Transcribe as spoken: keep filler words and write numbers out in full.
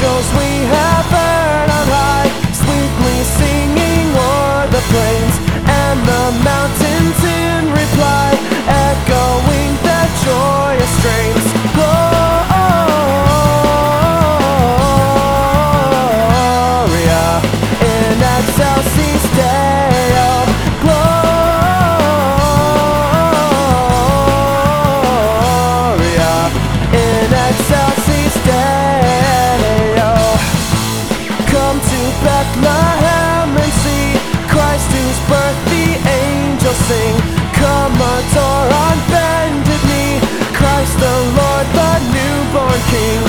angels we have heard on high, sweetly singing o'er the plains, and the mountains in reply, echoing their joyous strains. Gloria in excelsis Deo. Gloria in excelsis Deo. Come to Bethlehem and see Christ, whose birth the angels sing. Come adore on bended knee Christ the Lord, the newborn King.